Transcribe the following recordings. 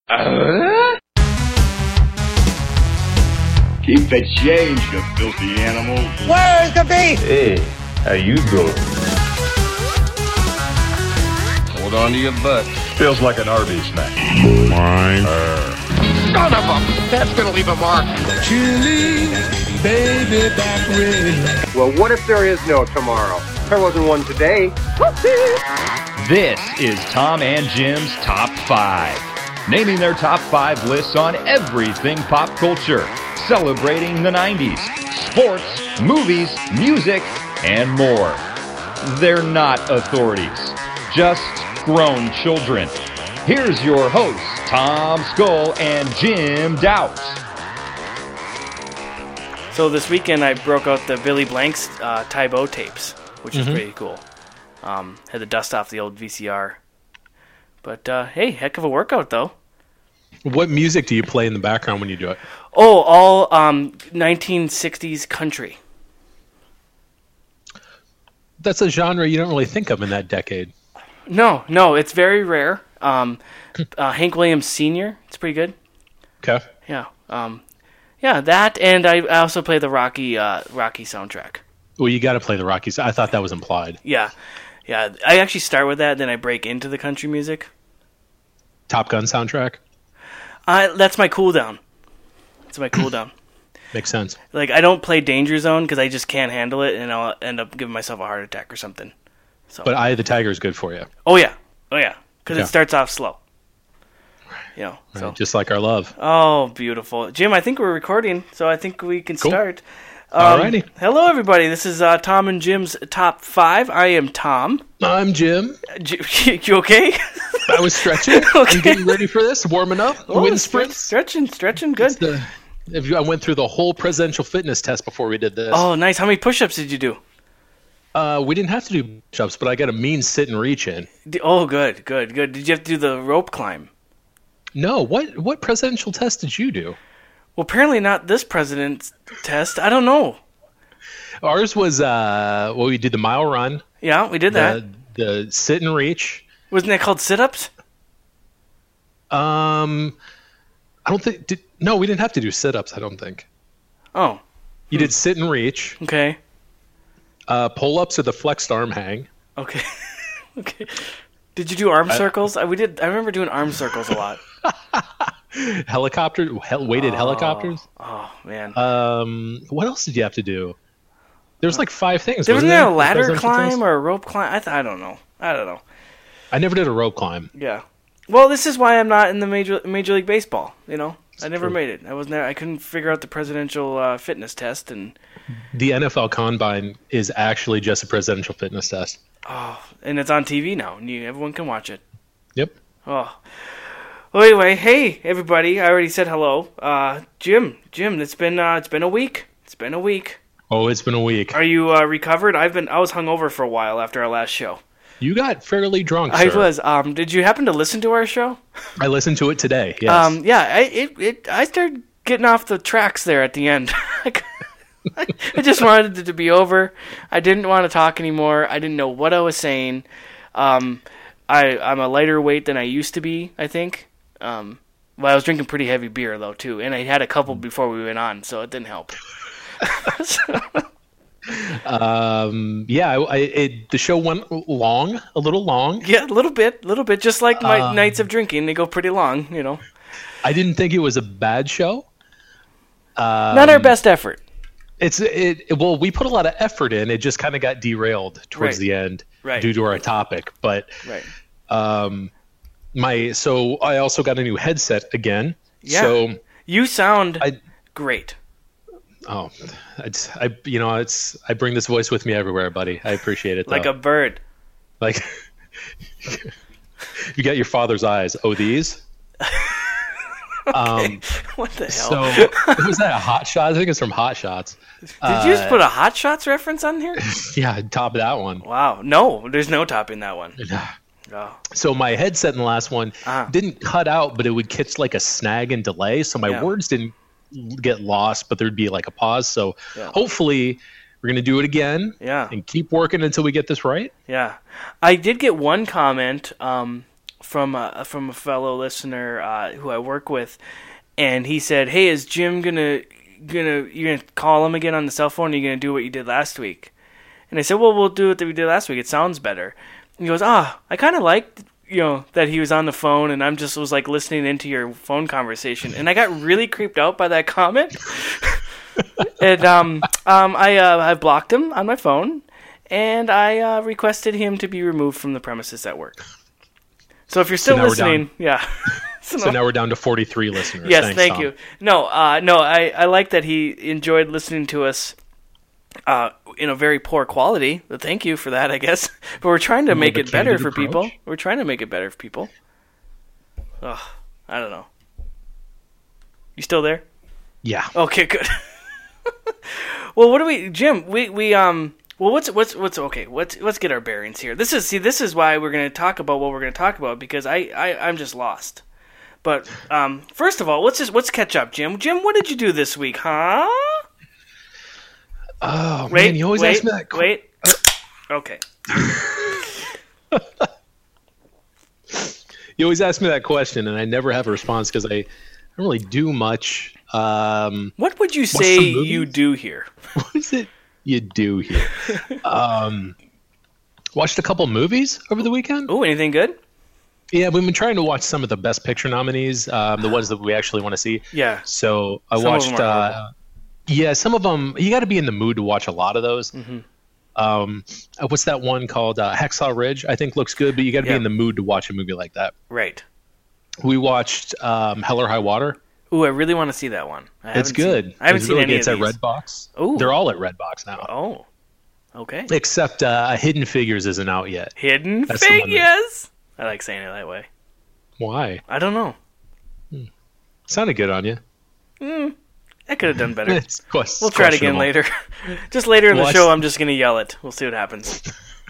Keep the change, you filthy animal. Where's the beef? Hey, how you doing? Hold on to your butt. Feels like an Arby's snack. Mine. Son of a... That's gonna leave a mark. Chili, baby back red. Well, what if there is no tomorrow? There wasn't one today. This is Tom and Jim's Top 5, naming their top 5 lists on everything pop culture, celebrating the 90s, sports, movies, music, and more. They're not authorities, just grown children. Here's your hosts, Tom Skull and Jim Doubt. So this weekend I broke out the Billy Blanks Tybo tapes, which is pretty cool. Had to dust off the old VCR. But hey, heck of a workout though. What music do you play in the background when you do it? Oh, all 1960s country. That's a genre you don't really think of in that decade. No, it's very rare. Hank Williams Sr., it's pretty good. Okay. Yeah. Yeah, that, and I also play the Rocky soundtrack. Well, you got to play the Rockies. I thought that was implied. Yeah. I actually start with that, then I break into the country music. Top Gun soundtrack? That's my cooldown. Makes sense. Like, I don't play Danger Zone because I just can't handle it, and I'll end up giving myself a heart attack or something. So. But Eye of the Tiger is good for you. Oh yeah, because it starts off slow. You know, right. so. Just like our love. Oh, beautiful. Jim, I think we're recording, so I think we can start. Alrighty. Hello, everybody. This is Tom and Jim's Top 5. I am Tom. I'm Jim. You okay? I was stretching. Okay. I'm getting ready for this, warming up. Wind sprints. Stretching, good. I went through the whole presidential fitness test before we did this. Oh, nice. How many push-ups did you do? We didn't have to do push-ups, but I got a mean sit and reach in. Oh, good. Did you have to do the rope climb? No. What presidential test did you do? Well, apparently not this president's test. I don't know. Ours was, we did the mile run. Yeah, we did that. The sit and reach. Wasn't that called sit-ups? I don't think... No, we didn't have to do sit-ups, I don't think. Oh. You did sit and reach. Okay. Pull-ups or the flexed arm hang. Okay. Okay. Did you do arm circles? I remember doing arm circles a lot. Weighted helicopters. Oh man. What else did you have to do? There was like 5 things. Wasn't there a ladder climb or a rope climb? I don't know. I never did a rope climb. Yeah. Well, this is why I'm not in the Major League Baseball. You know, I never made it. I couldn't figure out the presidential fitness test, and the NFL Combine is actually just a presidential fitness test. Oh, and it's on TV now, and everyone can watch it. Yep. Oh. Well, anyway, hey everybody! I already said hello. Jim, it's been a week. Oh, it's been a week. Are you recovered? I was hungover for a while after our last show. You got fairly drunk, sir. I was. Did you happen to listen to our show? I listened to it today. Yes. I started getting off the tracks there at the end. I just wanted it to be over. I didn't want to talk anymore. I didn't know what I was saying. I'm a lighter weight than I used to be, I think. I was drinking pretty heavy beer, though, too. And I had a couple before we went on, so it didn't help. The show went a little long. Yeah, a little bit. Just like my nights of drinking, they go pretty long, you know. I didn't think it was a bad show. Not our best effort. Well, we put a lot of effort in. It just kind of got derailed towards the end due to our topic. But I also got a new headset again. Yeah. So you sound great. Oh, I bring this voice with me everywhere, buddy. I appreciate it. Like a bird. Like you got your father's eyes. Oh, these. Okay. What the hell? So was that a Hot Shots? I think it's from Hot Shots. Did you just put a Hot Shots reference on here? Yeah, top that one. Wow. No, there's no topping that one. Oh. So my headset in the last one didn't cut out, but it would catch like a snag and delay. So my words didn't get lost, but there'd be like a pause. So hopefully we're going to do it again and keep working until we get this right. Yeah. I did get one comment from a fellow listener who I work with, and he said, "Hey, is Jim you're gonna call him again on the cell phone? Or are you gonna do what you did last week?" And I said, "Well, we'll do what we did last week. It sounds better." And he goes, I kind of liked that he was on the phone, and was like listening into your phone conversation, and I got really creeped out by that comment. And I blocked him on my phone, and I requested him to be removed from the premises at work. So if you're still listening, yeah. So now we're down to 43 listeners. Yes, Thanks, thank Tom. you. No, I like that he enjoyed listening to us in a very poor quality. But thank you for that, I guess. But we're trying to make it better for people. We're trying to make it better for people. Ugh, I don't know. You still there? Yeah. Okay, good. Well, what do we, Jim? Well, what's okay? Let's get our bearings here. This is why we're going to talk about what we're going to talk about, because I'm just lost. But first of all, let's catch up, Jim. Jim, what did you do this week, huh? Oh, man, you always ask me that. Wait. Okay. You always ask me that question, and I never have a response because I don't really do much. What would you say you do here? What is it you do here? Watched a couple movies over the weekend. Oh, anything good? Yeah, we've been trying to watch some of the Best Picture nominees, the ones that we actually want to see. Yeah. So I watched. Some of them. You got to be in the mood to watch a lot of those. Mm-hmm. What's that one called? Hacksaw Ridge. I think looks good, but you got to be in the mood to watch a movie like that. Right. We watched Hell or High Water. Ooh, I really want to see that one. It's good. I haven't seen any of these. It's at Redbox. Ooh. They're all at Redbox now. Oh. Okay. Except Hidden Figures isn't out yet. Hidden Figures? I like saying it that way. Why? I don't know. Sounded good on you. I could have done better. We'll try it again later. Just later in the show, I'm just going to yell it. We'll see what happens.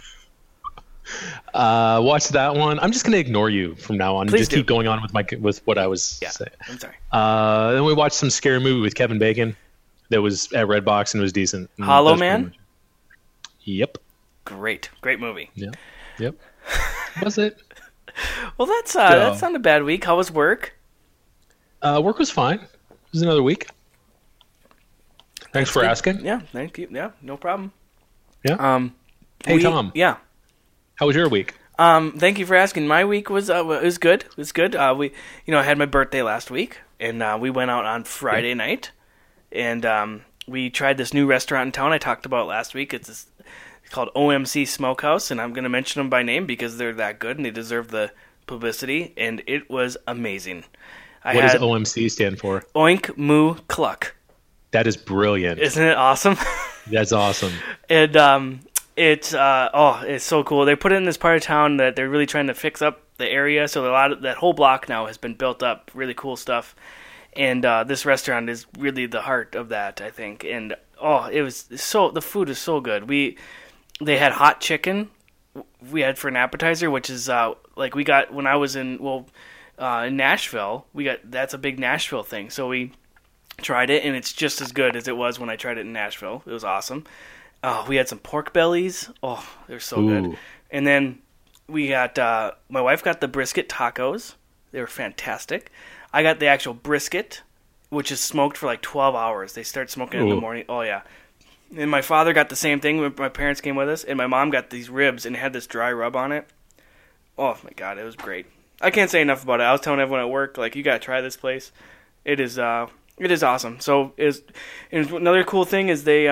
Watch that one. I'm just going to ignore you from now on. Please keep going on with what I was saying. I'm sorry. Then we watched some scary movie with Kevin Bacon that was at Redbox and was decent. Hollow Man? Yep. Great movie. Yep. Was it? Well, that's not a bad week. How was work? Work was fine. It was another week. Thanks for asking. Yeah, thank you. Yeah, no problem. Yeah. Hey, Tom. Yeah. How was your week? Thank you for asking. My week was good. It was good. I had my birthday last week, and we went out on Friday night, and we tried this new restaurant in town I talked about last week. It's called OMC Smokehouse, and I'm going to mention them by name because they're that good and they deserve the publicity, and it was amazing. What does OMC stand for? Oink Moo Cluck. That is brilliant. Isn't it awesome? That's awesome. And it's so cool. They put it in this part of town that they're really trying to fix up the area, so that whole block now has been built up. Really cool stuff. And this restaurant is really the heart of that, I think. And the food is so good. They had hot chicken. We had for an appetizer, which is we got when I was in Nashville. That's a big Nashville thing. So we tried it, and it's just as good as it was when I tried it in Nashville. It was awesome. We had some pork bellies. Oh, they're so good. And then we got my wife got the brisket tacos. They were fantastic. I got the actual brisket, which is smoked for like 12 hours. They start smoking in the morning. Oh, yeah. And my father got the same thing when my parents came with us, and my mom got these ribs and had this dry rub on it. Oh, my God, it was great. I can't say enough about it. I was telling everyone at work, you got to try this place. It is awesome. So and another cool thing is they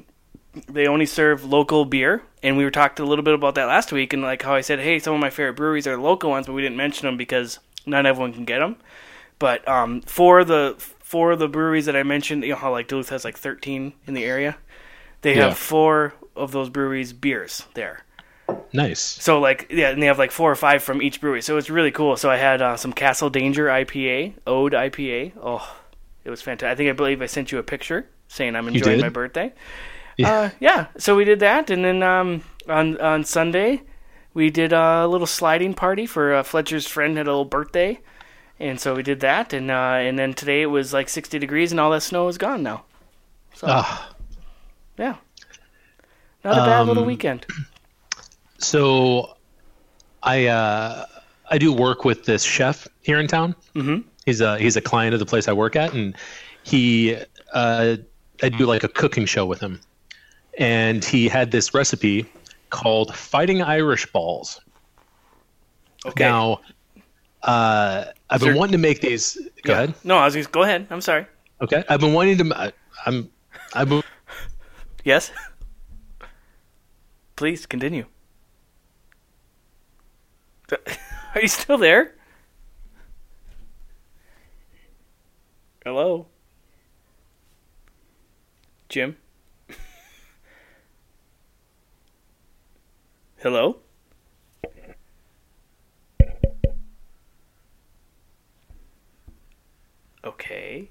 only serve local beer, and we were talking a little bit about that last week, and how I said, hey, some of my favorite breweries are local ones, but we didn't mention them because not everyone can get them. But for the breweries that I mentioned, how Duluth has 13 in the area, they have 4 of those breweries beers there. Nice. So and they have 4 or 5 from each brewery. So it's really cool. So I had some Castle Danger IPA, Ode IPA. Oh, it was fantastic. I believe I sent you a picture saying I'm enjoying my birthday. Yeah. So we did that, and then on Sunday we did a little sliding party for Fletcher's friend had a little birthday, and so we did that, and then today it was 60 degrees and all that snow is gone now. So yeah, not a bad little weekend. So I I do work with this chef here in town. Mm-hmm. He's a client of the place I work at, and I do like a cooking show with him. And he had this recipe called Fighting Irish Balls. Okay. Now, I've been wanting to make these. Go ahead. No, I was just go ahead. I'm sorry. Okay. I've been wanting to. Yes. Please continue. Are you still there? Hello? Jim? Hello? Okay.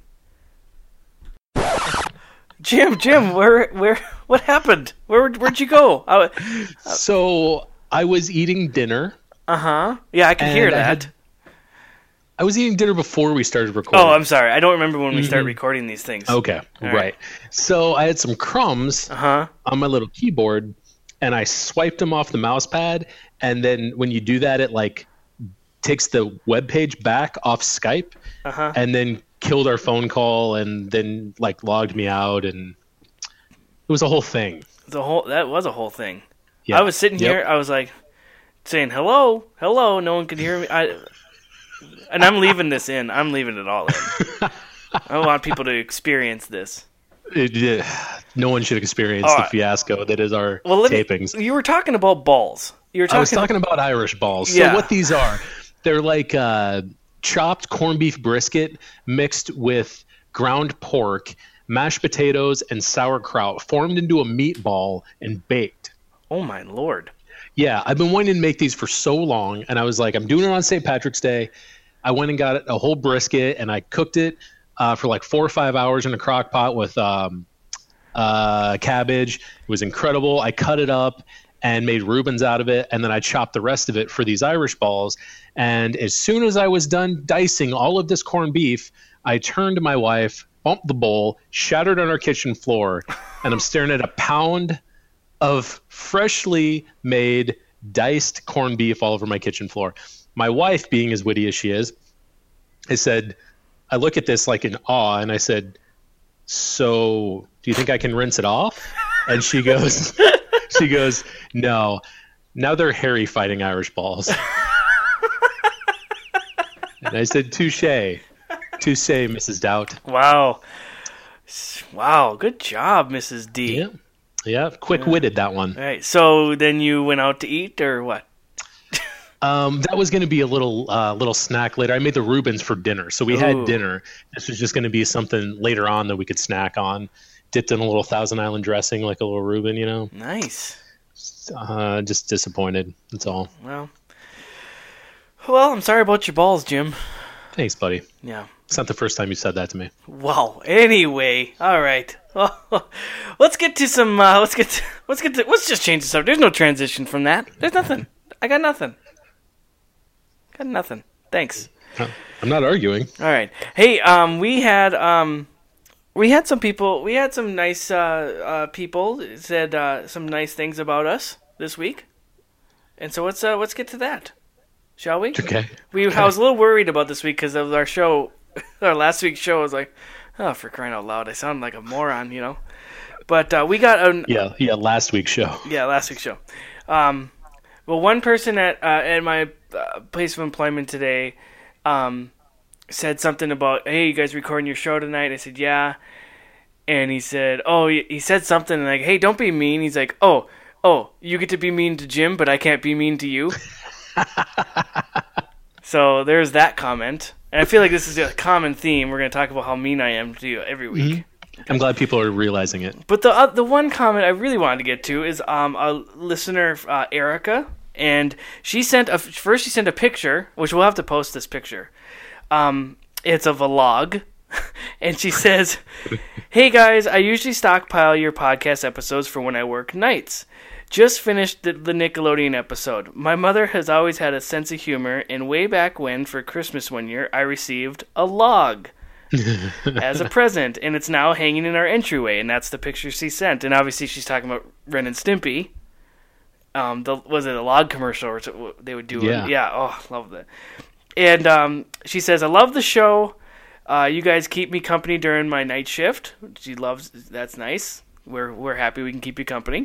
Jim, what happened? Where'd you go? So I was eating dinner. Yeah, I can hear that. I was eating dinner before we started recording. Oh, I'm sorry. I don't remember when we start recording these things. Okay, right. So I had some crumbs on my little keyboard, and I swiped them off the mouse pad, and then when you do that, it like takes the web page back off Skype, and then killed our phone call, and then like logged me out, and it was a whole thing. That was a whole thing. Yeah. I was sitting here, I was like saying hello, no one could hear me. And I'm leaving this in. I'm leaving it all in. I want people to experience this. No one should experience the fiasco that is our tapings. You were talking about balls. I was talking about Irish balls. So what these are, they're like chopped corned beef brisket mixed with ground pork, mashed potatoes, and sauerkraut, formed into a meatball and baked. Oh, my Lord. Yeah, I've been wanting to make these for so long, and I was like, I'm doing it on St. Patrick's Day. I went and got a whole brisket, and I cooked it for like 4 or 5 hours in a crock pot with cabbage. It was incredible. I cut it up and made Reubens out of it, and then I chopped the rest of it for these Irish balls. And as soon as I was done dicing all of this corned beef, I turned to my wife, bumped the bowl, shattered on our kitchen floor, and I'm staring at a pound of freshly made diced corned beef all over my kitchen floor. My wife, being as witty as she is, I look at this like in awe, and I said, so do you think I can rinse it off? And she goes, no, now they're hairy Fighting Irish balls. And I said, touche, Mrs. Doubt. Wow, good job, Mrs. D. Yeah, quick-witted that one. All right, so then you went out to eat, or what? That was going to be a little snack later. I made the Reubens for dinner, so we had dinner. This was just going to be something later on that we could snack on, dipped in a little Thousand Island dressing, like a little Reuben, you know. Nice. Just disappointed. That's all. Well, I'm sorry about your balls, Jim. Thanks, buddy. Yeah. It's not the first time you said that to me. Wow. Anyway, all right. Let's get to some. Let's just change this up. There's no transition from that. There's nothing. I got nothing. Thanks. I'm not arguing. All right. Hey, we had some people. We had some nice people said some nice things about us this week, and so let's get to that, shall we? Okay. I was a little worried about this week because of our show. Our last week's show was like, oh, for crying out loud, I sound like a moron, you know. But we got last week's show. Yeah, last week's show. Well, one person at my place of employment today said something about, hey, you guys recording your show tonight? I said, yeah. And he said, he said something like, hey, don't be mean. He's like, oh, you get to be mean to Jim, but I can't be mean to you. So there's that comment. And I feel like this is a common theme. We're going to talk about how mean I am to you every week. Mm-hmm. I'm glad people are realizing it. But the one comment I really wanted to get to is a listener, Erica, and she sent a picture, which we'll have to post this picture. It's of a vlog, and she says, "Hey guys, I usually stockpile your podcast episodes for when I work nights. Just finished the Nickelodeon episode. My mother has always had a sense of humor, and way back when, for Christmas one year, I received a log as a present, and it's now hanging in our entryway." And that's the picture she sent. And obviously she's talking about Ren and Stimpy. was it a log commercial or they would do? Yeah. Yeah. Oh, love that. And she says, "I love the show. You guys keep me company during my night shift." She loves. That's nice. We're happy we can keep you company.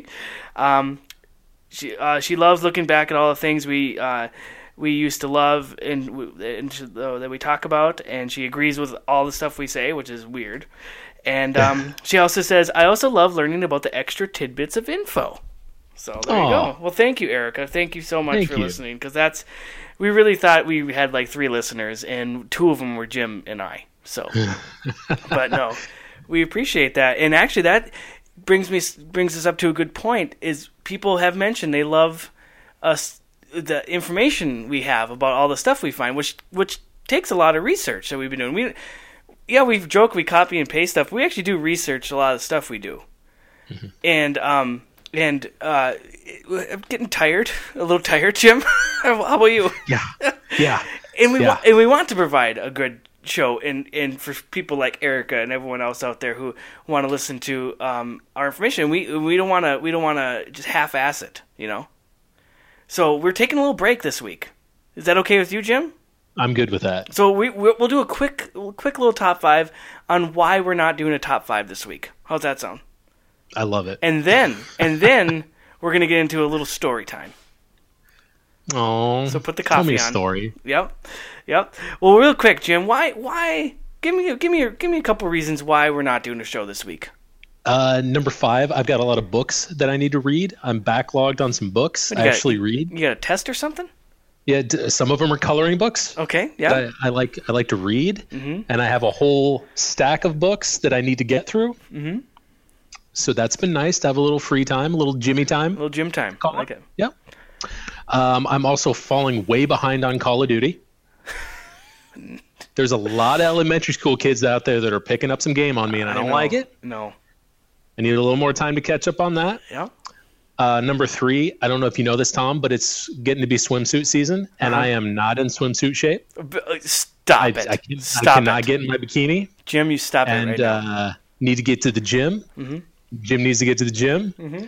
She loves looking back at all the things we used to love and that we talk about, and she agrees with all the stuff we say, which is weird. And she also says, "I also love learning about the extra tidbits of info." So there you go. Well, thank you, Erica. Thank you so much for listening, because we really thought we had like 3 listeners, and 2 of them were Jim and I. So, but no, we appreciate that. And actually, that brings us up to a good point. Is people have mentioned they love us, the information we have about all the stuff we find, which takes a lot of research that we've been doing. We joke we copy and paste stuff. We actually do research a lot of the stuff we do, and I'm getting tired, a little tired, Jim. How about you? Yeah. And we want to provide a good show, and for people like Erica and everyone else out there who want to listen to our information, we don't want to just half-ass it, you know. So we're taking a little break this week. Is that okay with you, Jim? I'm good with that. So we'll do a quick little top 5 on why we're not doing a top 5 this week. How's that sound? I love it. And then we're gonna get into a little story time. Oh, so put the coffee on. Tell me a story. Yep. Well, real quick, Jim, why? Give me a couple reasons why we're not doing a show this week. Number 5, I've got a lot of books that I need to read. I'm backlogged on some books. I actually read. You got a test or something? Yeah, some of them are coloring books. Okay, yeah. I like to read, and I have a whole stack of books that I need to get through. Mm-hmm. So that's been nice to have a little free time, a little Jimmy time. A little Jim time. I like it. Yep. I'm also falling way behind on Call of Duty. There's a lot of elementary school kids out there that are picking up some game on me, and I don't like it. No. I need a little more time to catch up on that. Yeah. Number 3, I don't know if you know this, Tom, but it's getting to be swimsuit season, and I am not in swimsuit shape. Stop it. I cannot get in my bikini. Jim, you stop it right now. And need to get to the gym. Mm-hmm. Jim needs to get to the gym. Mm-hmm.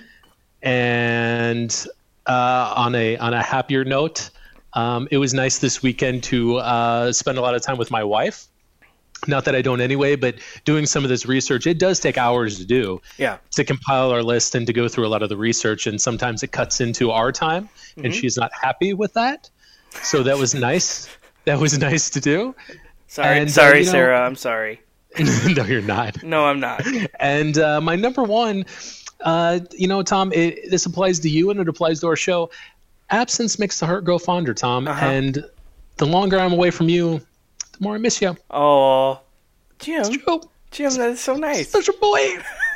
And on a happier note, it was nice this weekend to spend a lot of time with my wife. Not that I don't anyway, but doing some of this research, it does take hours to do. Yeah. To compile our list and to go through a lot of the research, and sometimes it cuts into our time, and she's not happy with that. So that was nice. That was nice to do. Sorry, Sarah. I'm sorry. No, you're not. No, I'm not. And my number 1, Tom, this applies to you and it applies to our show. Absence makes the heart grow fonder, Tom. And the longer I'm away from you, the more I miss you. Oh, Jim. It's true. Jim, that is so nice. Special boy.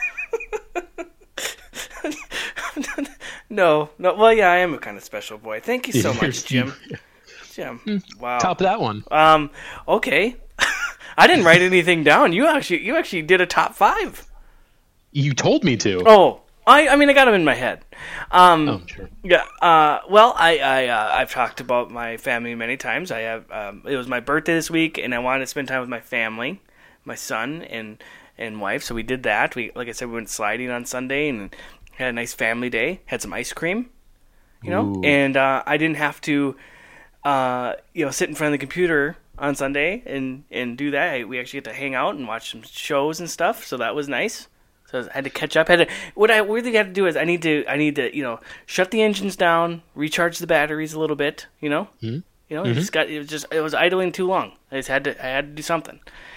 No. Well, yeah, I am a kind of special boy. Thank you so much, Jim. Jim. Wow. Top of that one. Okay. I didn't write anything down. You actually did a top 5. You told me to. Oh, I mean, I got them in my head. Sure. Yeah. Well, I've talked about my family many times. I have. It was my birthday this week, and I wanted to spend time with my family, my son and wife. So we did that. Like I said, we went sliding on Sunday and had a nice family day. Had some ice cream, Ooh. and I didn't have to, sit in front of the computer on Sunday and do that. We actually get to hang out and watch some shows and stuff. So that was nice. So I had to catch up. What I really had to do is I need to shut the engines down, recharge the batteries a little bit. It was idling too long. I had to do something.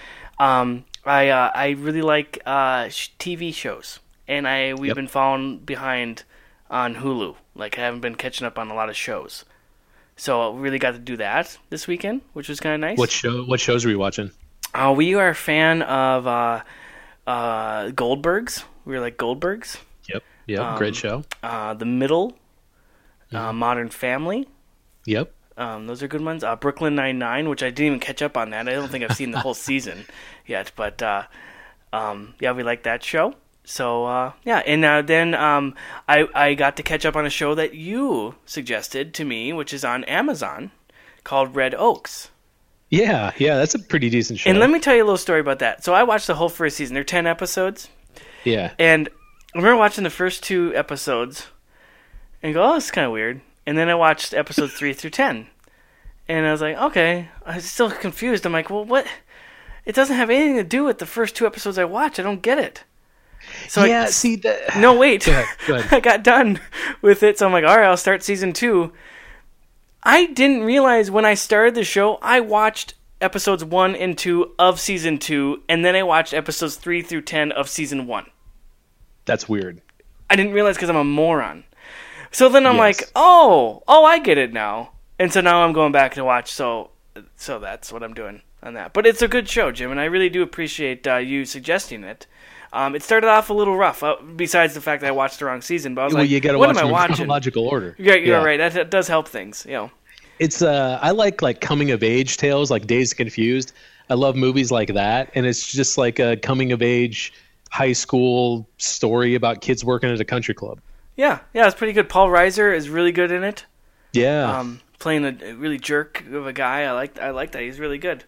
I really like TV shows, and we've been falling behind on Hulu. Like I haven't been catching up on a lot of shows. So I really got to do that this weekend, which was kind of nice. What shows were you watching? We are a fan of Goldbergs. We were like Goldbergs. Yep. Great show. The Middle, Modern Family. Yep. Those are good ones. Brooklyn Nine-Nine, which I didn't even catch up on that. I don't think I've seen the whole season yet, but we like that show. So and then I got to catch up on a show that you suggested to me, which is on Amazon, called Red Oaks. Yeah, that's a pretty decent show. And let me tell you a little story about that. So I watched the whole first season. There are 10 episodes. Yeah. And I remember watching the first 2 episodes, and go, oh, it's kind of weird. And then I watched episodes 3 through 10. And I was like, okay. I was still confused. I'm like, well, what? It doesn't have anything to do with the first 2 episodes I watched. I don't get it. So no, wait. Go ahead. I got done with it, so I'm like, all right, I'll start season 2. I didn't realize when I started the show, I watched episodes 1 and 2 of season 2, and then I watched episodes 3 through 10 of season 1. That's weird. I didn't realize because I'm a moron. So then I'm like, oh, I get it now. And so now I'm going back to watch, so that's what I'm doing on that. But it's a good show, Jim, and I really do appreciate you suggesting it. It started off a little rough, besides the fact that I watched the wrong season. But I was like, you gotta what watch am I in watching? Chronological order. You're right. That does help things, you know. It's I like coming of age tales, like Dazed and Confused. I love movies like that, and it's just like a coming of age high school story about kids working at a country club. Yeah, it's pretty good. Paul Reiser is really good in it. Yeah, playing a really jerk of a guy. I like that. He's really good.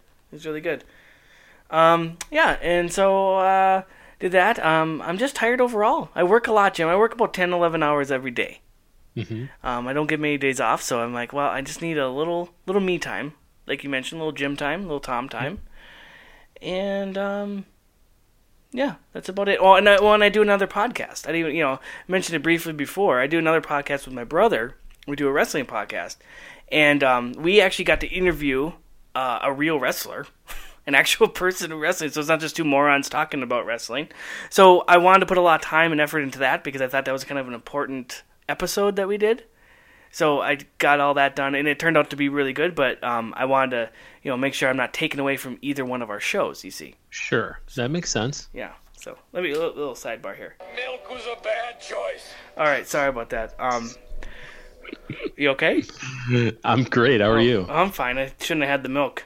And so did that. I'm just tired overall. I work a lot, Jim. I work about 10, 11 hours every day. Mm-hmm. I don't get many days off, so I'm like, well, I just need a little me time, like you mentioned, a little Jim time, a little Tom time, and that's about it. And I do another podcast. I didn't, mentioned it briefly before. I do another podcast with my brother. We do a wrestling podcast, and we actually got to interview a real wrestler. An actual person in wrestling, so it's not just 2 morons talking about wrestling. So I wanted to put a lot of time and effort into that because I thought that was kind of an important episode that we did. So I got all that done, and it turned out to be really good, but I wanted to make sure I'm not taken away from either one of our shows, you see. Sure. That makes sense. Yeah. So let me a little sidebar here. Milk was a bad choice. All right, sorry about that. You okay? I'm great. How are you? I'm fine. I shouldn't have had the milk.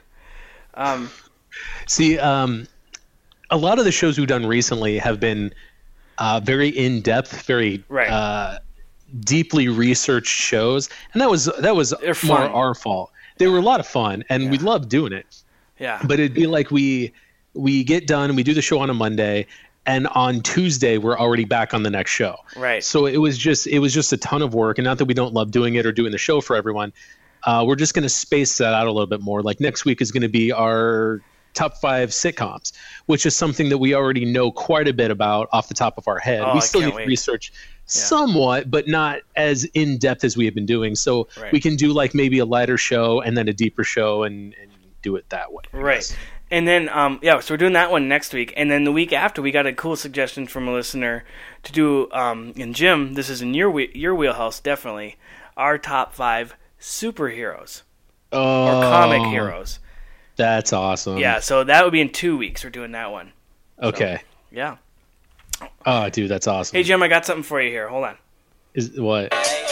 See, a lot of the shows we've done recently have been very in-depth, very deeply researched shows, and that was more our fault. They were a lot of fun, and we loved doing it. Yeah. But it'd be like we get done, we do the show on a Monday, and on Tuesday we're already back on the next show. Right. So it was just a ton of work, and not that we don't love doing it or doing the show for everyone. We're just going to space that out a little bit more. Like next week is going to be our top 5 sitcoms, which is something that we already know quite a bit about off the top of our head. We still need to research somewhat, but not as in-depth as we have been doing. So we can do like maybe a lighter show and then a deeper show and do it that way. Right. And then, so we're doing that one next week. And then the week after, we got a cool suggestion from a listener to do, and Jim, this is in your wheelhouse, definitely, our top 5 superheroes or comic heroes. That's awesome. Yeah, so that would be in 2 weeks. We're doing that one. Okay. So, yeah. Oh, dude, that's awesome. Hey, Jim, I got something for you here. Hold on. Is what?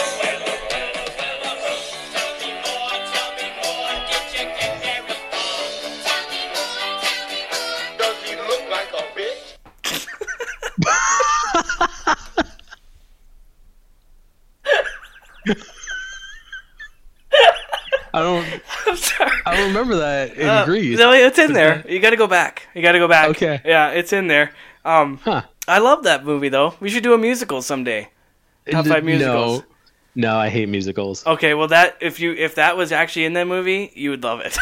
Does he look like a bitch? I'm sorry. I don't remember that in Greece. No, it's in there. You got to go back. Okay. Yeah, it's in there. I love that movie, though. We should do a musical someday. Top 5 musicals. No, I hate musicals. Okay, well, if that was actually in that movie, you would love it.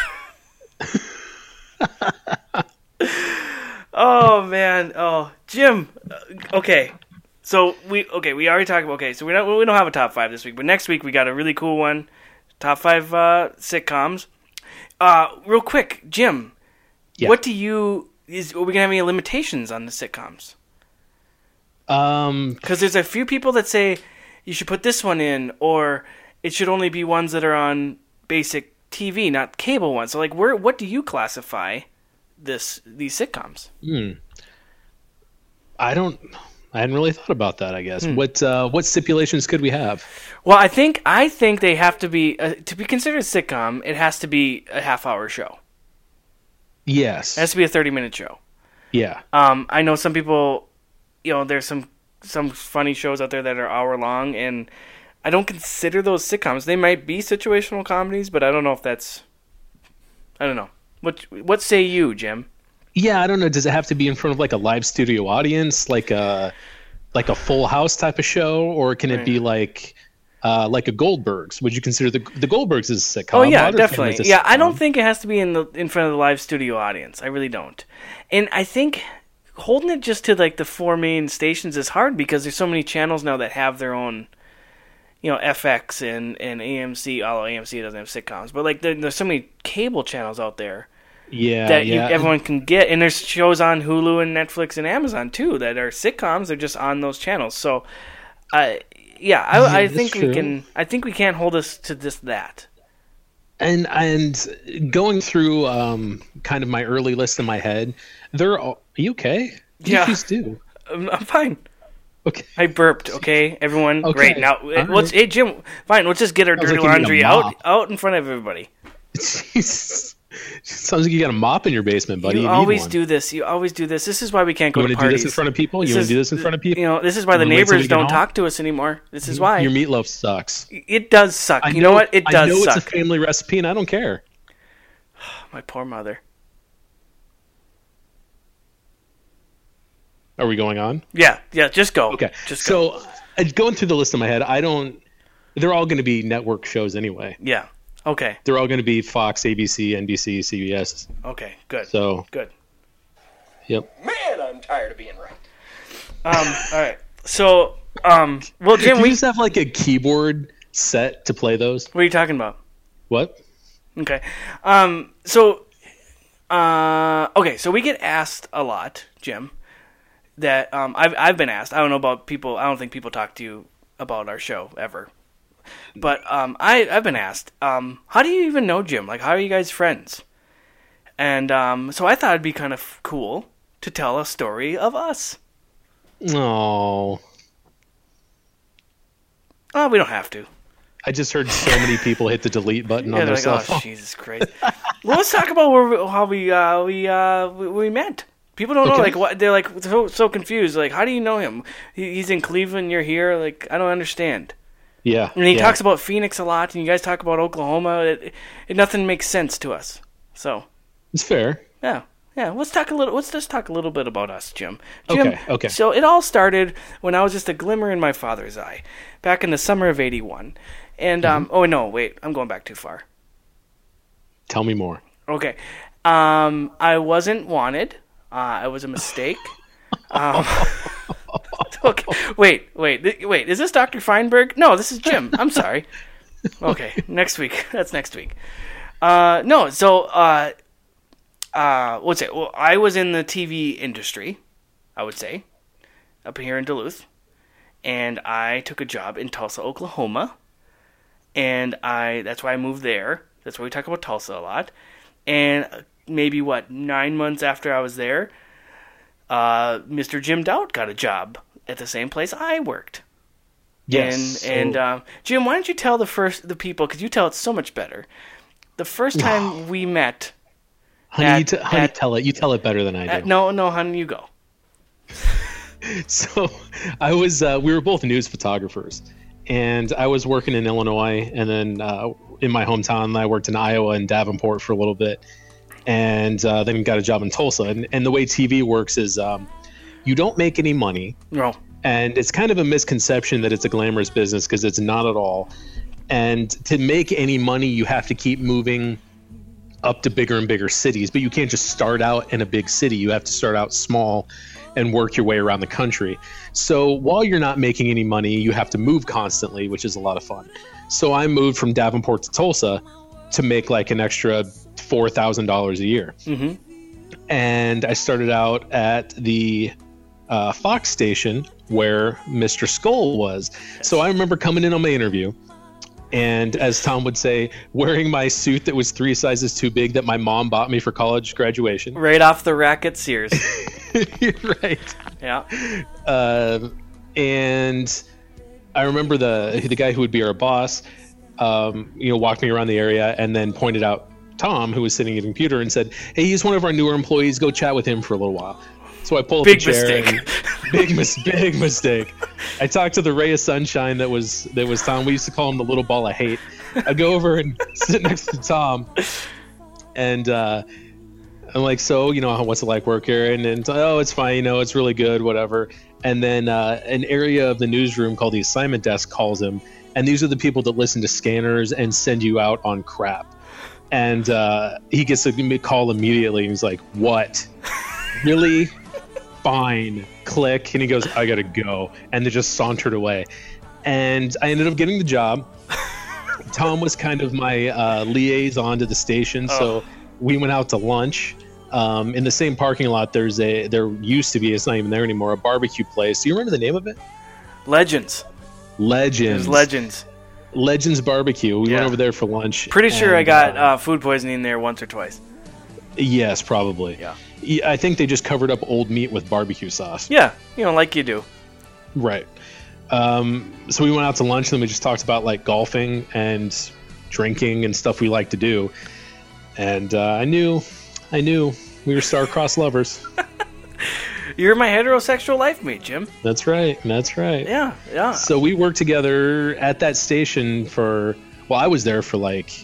Oh man. Oh, Jim. Okay. So we already talked about. Okay, so we don't have a top 5 this week, but next week we got a really cool one. Top 5 sitcoms. Real quick, Jim. Yeah. What are we gonna have any limitations on the sitcoms? Because there's a few people that say you should put this one in, or it should only be ones that are on basic TV, not cable ones. So, like, what do you classify these sitcoms? I hadn't really thought about that, I guess. What stipulations could we have? Well, I think they have to be to be considered a sitcom. It has to be a half-hour show. Yes, it has to be a 30-minute show. Yeah. I know some people. There's some funny shows out there that are hour long, and I don't consider those sitcoms. They might be situational comedies, but I don't know if that's. I don't know. What say you, Jim? Yeah, I don't know. Does it have to be in front of like a live studio audience, like a Full House type of show, or can it be like like a Goldbergs. Would you consider the Goldbergs as a sitcom? Oh yeah, Modern definitely. Family's a Yeah, I sitcom. don't think it has to be in front of the live studio audience. I really don't. And I think holding it just to like the 4 main stations is hard because there's so many channels now that have their own, FX and AMC. Although AMC doesn't have sitcoms, but like there's so many cable channels out there. Yeah, that everyone can get, and there's shows on Hulu and Netflix and Amazon too that are sitcoms. They're just on those channels. So, I think we can. I think we can't hold us to just that. And going through kind of my early list in my head, they're all. Are you okay? Yeah, you do. I'm fine. Okay. I burped. Okay, everyone. Okay. Great. Now, let's. Hey, Jim. Fine. Let's just get our dirty laundry out in front of everybody. Sounds like you got a mop in your basement, buddy. You always do this. You always do this. This is why we can't go to parties. You want to do this in front of people? You want to do this in front of people? This is why the neighbors don't talk to us anymore. This is why. Your meatloaf sucks. It does suck. You know what? It does suck. I know it's a family recipe, and I don't care. My poor mother. Are we going on? Yeah. Just go. Okay. Just go. So, going through the list in my head, they're all going to be network shows anyway. Yeah. Okay. They're all going to be Fox, ABC, NBC, CBS. Okay, good. So good. Yep. Man, I'm tired of being right. All right. So, well, Jim, we just have like a keyboard set to play those. What are you talking about? What? Okay. So we get asked a lot, Jim. That I've been asked. I don't know about people. I don't think people talk to you about our show ever. But I've been asked, how do you even know Jim? Like, how are you guys friends? And so I thought it'd be kind of cool to tell a story of us. Oh. We don't have to. I just heard so many people hit the delete button on their like, cell phone. Oh, Jesus Christ. Well, let's talk about how we met. People don't know, like, what they're like so confused. Like, how do you know him? He's in Cleveland, you're here. Like, I don't understand. Yeah. And he talks about Phoenix a lot, and you guys talk about Oklahoma. Nothing makes sense to us. So it's fair. Yeah. Let's just talk a little bit about us, Jim. Okay. So it all started when I was just a glimmer in my father's eye, back in the summer of '81. And oh no, wait, I'm going back too far. Tell me more. Okay. I wasn't wanted. It was a mistake. Okay. Wait. Is this Dr. Feinberg? No, this is Jim. I'm sorry. Okay, next week. That's next week. No. So, what's it? Well, I was in the TV industry, I would say, up here in Duluth, and I took a job in Tulsa, Oklahoma, and that's why I moved there. That's why we talk about Tulsa a lot. And maybe 9 months after I was there, Mr. Jim Doubt got a job at the same place I worked. Yes. And Jim, why don't you tell the people, because you tell it so much better. The first time we met. Honey, tell it. You tell it better than I do. No, honey, you go. So I was. We were both news photographers, and I was working in Illinois, and then in my hometown, I worked in Iowa and Davenport for a little bit, and then got a job in Tulsa. And the way TV works is, you don't make any money. No. And it's kind of a misconception that it's a glamorous business, because it's not at all. And to make any money, you have to keep moving up to bigger and bigger cities, but you can't just start out in a big city. You have to start out small and work your way around the country. So while you're not making any money, you have to move constantly, which is a lot of fun. So I moved from Davenport to Tulsa to make like an extra $4,000 a year. Mm-hmm. And I started out at the Fox station where Mr. Skull was. So I remember coming in on my interview, and as Tom would say, wearing my suit that was 3 sizes too big that my mom bought me for college graduation. Right off the rack at Sears. You're right. Yeah. And I remember the guy who would be our boss, walked me around the area and then pointed out Tom, who was sitting at a computer, and said, "Hey, he's one of our newer employees. Go chat with him for a little while." So I pull up a chair. Big mistake. I talked to the ray of sunshine that was Tom. We used to call him the little ball of hate. I go over and sit next to Tom, and I'm like, "So, what's it like work here?" And it's fine. It's really good, whatever. And then an area of the newsroom called the assignment desk calls him, and these are the people that listen to scanners and send you out on crap. And he gets a call immediately, and he's like, what? Really? Fine. Click. And he goes, I gotta go. And they just sauntered away. And I ended up getting the job. Tom was kind of my liaison to the station, so we went out to lunch. In the same parking lot, there used to be, it's not even there anymore, a barbecue place. Do you remember the name of it? Legends. Legends Barbecue. We went over there for lunch. Pretty sure I got food poisoning there once or twice. Yes, probably. Yeah. I think they just covered up old meat with barbecue sauce. Yeah, like you do. Right. So we went out to lunch, and then we just talked about like golfing and drinking and stuff we like to do. And I knew we were star-crossed lovers. You're my heterosexual life mate, Jim. That's right. Yeah. So we worked together at that station I was there for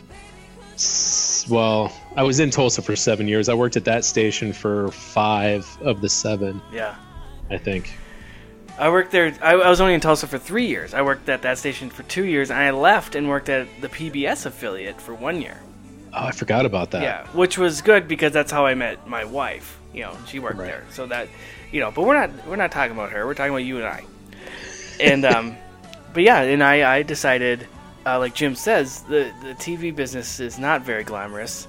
I was in Tulsa for 7 years. I worked at that station for 5 of the 7. Yeah. I think. I worked there. I was only in Tulsa for 3 years. I worked at that station for 2 years, and I left and worked at the PBS affiliate for 1 year. Oh, I forgot about that. Yeah, which was good because that's how I met my wife. She worked there. So that, but we're not talking about her. We're talking about you and I. And but yeah, and I decided, like Jim says, the TV business is not very glamorous.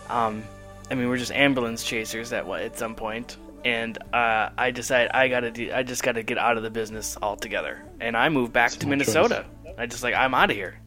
We're just ambulance chasers at some point. And I decided I just got to get out of the business altogether. And I moved back to Minnesota. I'm out of here.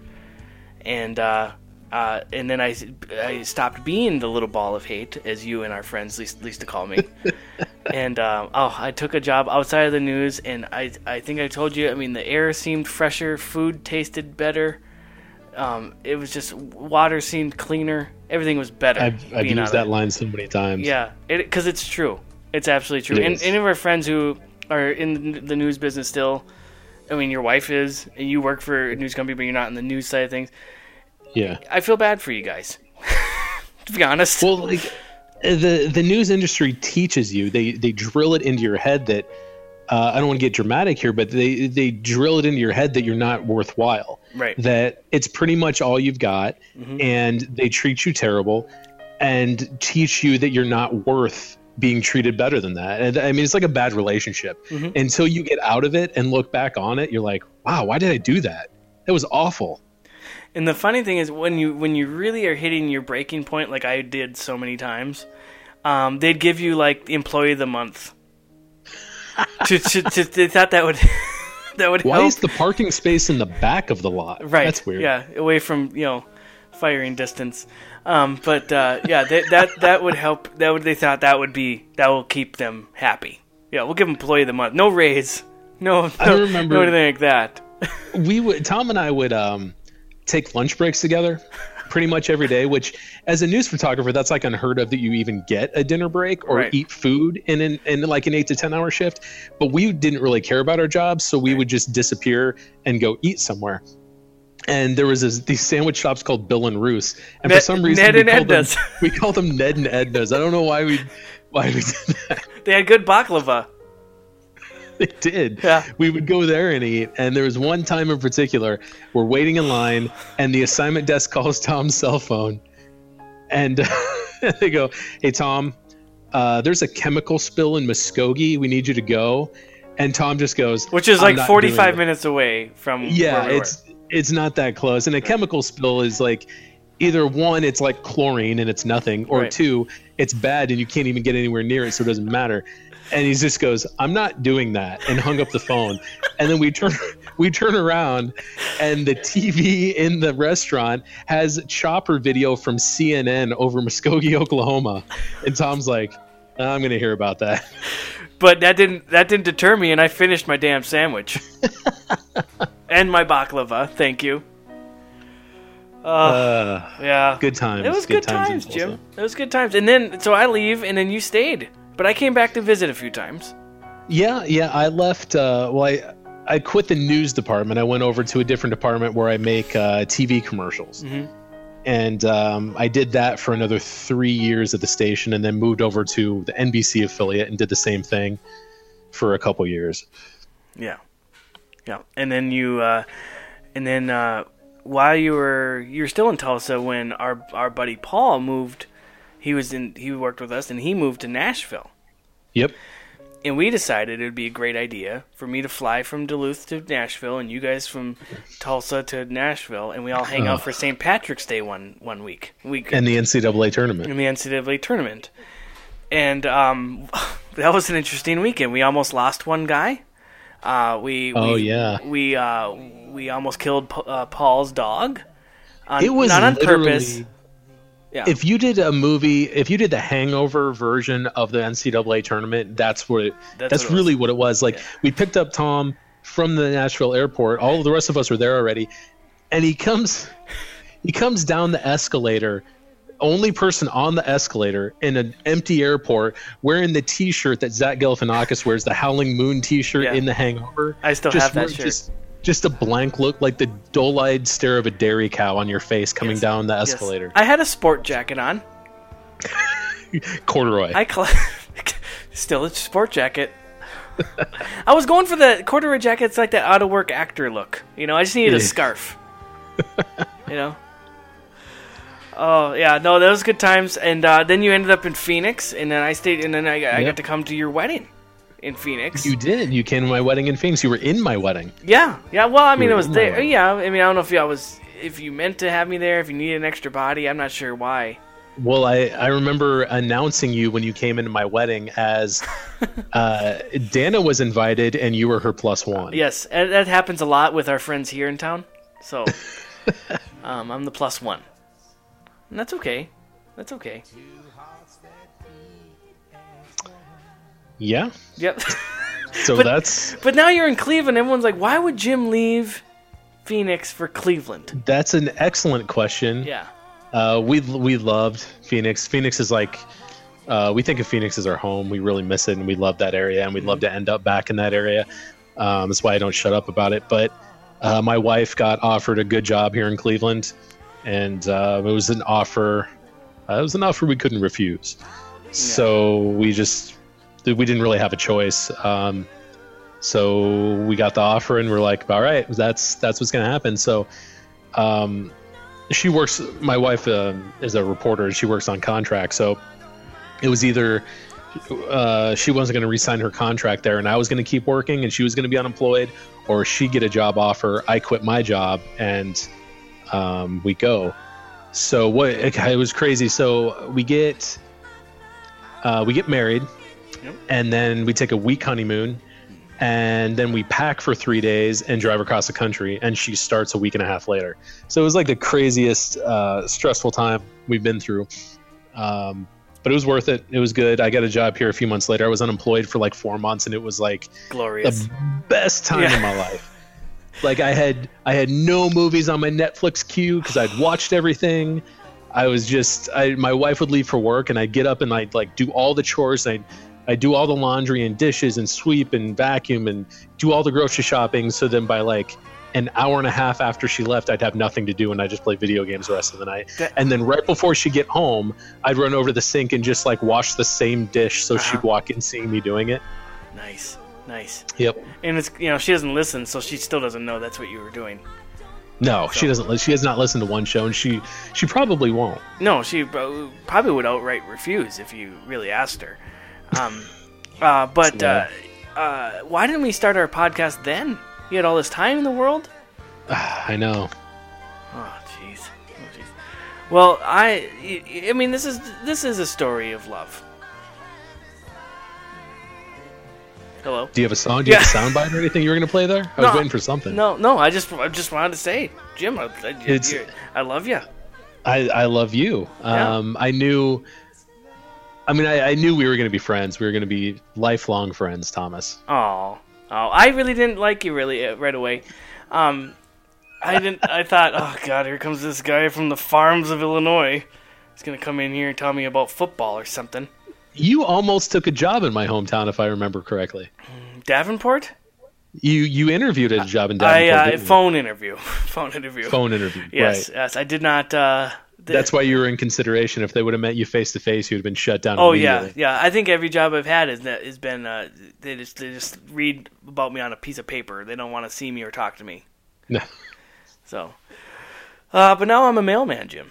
And then I stopped being the little ball of hate, as you and our friends used to call me. And I took a job outside of the news, and I think I told you, the air seemed fresher, food tasted better. It was just, water seemed cleaner. Everything was better. I've used that line so many times. Yeah, because it's true. It's absolutely true. And any of our friends who are in the news business still, your wife is, and you work for a news company, but you're not in the news side of things. Yeah. I feel bad for you guys, to be honest. Well, the news industry teaches you, they drill it into your head that, I don't want to get dramatic here, but they drill it into your head that you're not worthwhile. Right. That it's pretty much all you've got, and they treat you terrible and teach you that you're not worth being treated better than that. And it's like a bad relationship. Until you get out of it and look back on it, you're like, wow, why did I do that? That was awful. And the funny thing is, when you really are hitting your breaking point, like I did so many times, they'd give you like Employee of the Month. They thought that would help. Why is the parking space in the back of the lot? Right. That's weird. Yeah, away from firing distance. That would help. They thought that will keep them happy. Yeah, we'll give Employee of the Month. No raise. No. I remember anything like that. Tom and I would take lunch breaks together pretty much every day, which as a news photographer, that's like unheard of that you even get a dinner break or eat food in like an 8 to 10 hour shift. But we didn't really care about our jobs, so we would just disappear and go eat somewhere. And there was these sandwich shops called Bill and Roos, and for some reason we called them Ned and Edna's. I don't know why we did that. They had good baklava. They did. Yeah. We would go there and eat, and there was one time in particular, we're waiting in line, and the assignment desk calls Tom's cell phone, and they go, "Hey Tom, there's a chemical spill in Muskogee. We need you to go." And Tom just goes, which is like 45 minutes away from where we were. It's not that close. And a chemical spill is like either one, it's like chlorine and it's nothing, or two, it's bad and you can't even get anywhere near it, so it doesn't matter. And he just goes, "I'm not doing that," and hung up the phone. And then we turn around, and the TV in the restaurant has chopper video from CNN over Muskogee, Oklahoma. And Tom's like, "I'm going to hear about that." But that didn't deter me, and I finished my damn sandwich and my baklava. Thank you. Yeah, good times. It was good times, Jim. It was good times. And then so I leave, and then you stayed. But I came back to visit a few times. Yeah. I left. I quit the news department. I went over to a different department where I make TV commercials. And I did that for another 3 years at the station, and then moved over to the NBC affiliate and did the same thing for a couple years. Yeah. And then you And then while you're still in Tulsa when our buddy Paul moved, he worked with us and he moved to Nashville. Yep. And we decided it would be a great idea for me to fly from Duluth to Nashville and you guys from Tulsa to Nashville, and we all hang out for St. Patrick's Day one week. And the NCAA tournament. And that was an interesting weekend. We almost lost one guy. We almost killed Paul's dog. It was not on purpose. Yeah. If you did the Hangover version of the NCAA tournament, that's really what it was. Like, we picked up Tom from the Nashville airport. All of the rest of us were there already, and he comes down the escalator, only person on the escalator in an empty airport, wearing the T-shirt that Zach Galifianakis wears, the Howling Moon T-shirt in The Hangover. I still have that shirt. Just a blank look, like the dull-eyed stare of a dairy cow on your face coming down the escalator. Yes. I had a sport jacket on. Corduroy. Still a sport jacket. I was going for the corduroy jacket. It's like that out-of-work actor look. I just needed a scarf. Oh, yeah. No, that was good times. And then you ended up in Phoenix, and then I stayed, and then I got to come to your wedding. In Phoenix. You did. You came to my wedding in Phoenix. You were in my wedding. Yeah. Well, I mean, it was there. Yeah. I mean, I don't know if you meant to have me there, if you needed an extra body. I'm not sure why. Well, I remember announcing you when you came into my wedding as Dana was invited and you were her plus one. Yes. And that happens a lot with our friends here in town. So I'm the plus one. And that's okay. That's okay. Yeah. Yep. But now you're in Cleveland. Everyone's like, why would Jim leave Phoenix for Cleveland? That's an excellent question. Yeah. We loved Phoenix. Phoenix is like, we think of Phoenix as our home. We really miss it, and we love that area, and we'd love to end up back in that area. That's why I don't shut up about it. But my wife got offered a good job here in Cleveland, and it was an offer. We couldn't refuse. Yeah. So we didn't really have a choice. So we got the offer and we're like, all right, that's what's going to happen. So my wife is a reporter and she works on contracts. So it was either she wasn't going to re-sign her contract there and I was going to keep working and she was going to be unemployed, or she'd get a job offer, I quit my job, and we go. So it was crazy. So we get married. Yep. And then we take a week honeymoon, and then we pack for 3 days and drive across the country, and she starts a week and a half later. So it was like the craziest stressful time we've been through. But it was worth it. It was good. I got a job here a few months later. I was unemployed for like 4 months, and it was like glorious, the best time of my life. Like I had no movies on my Netflix queue because I'd watched everything. I was my wife would leave for work, and I'd get up and I'd like do all the chores. I'd do all the laundry and dishes and sweep and vacuum and do all the grocery shopping. So then by like an hour and a half after she left, I'd have nothing to do and I'd just play video games the rest of the night. And then right before she'd get home, I'd run over to the sink and just like wash the same dish so she'd walk in seeing me doing it. Nice. Yep. And it's she doesn't listen, so she still doesn't know that's what you were doing. No, she doesn't. She has not listened to one show, and she probably won't. No, she probably would outright refuse if you really asked her. But why didn't we start our podcast then? You had all this time in the world. I know. Oh, jeez. Well, I mean, this is a story of love. Hello. Do you have a song? Do you have a soundbite or anything you were going to play there? I was waiting for something. No. I just wanted to say, Jim, I love you. I love you. Yeah. I knew we were going to be friends. We were going to be lifelong friends, Thomas. Oh, I really didn't like you right away. I thought, oh God, here comes this guy from the farms of Illinois. He's going to come in here and tell me about football or something. You almost took a job in my hometown, if I remember correctly. Davenport? You interviewed at a job in Davenport. Phone interview. Yes, right. Yes. I did not. That's why you were in consideration. If they would have met you face to face, you would have been shut down. Oh yeah. I think every job I've had has been they just read about me on a piece of paper. They don't want to see me or talk to me. No. So, but now I'm a mailman, Jim.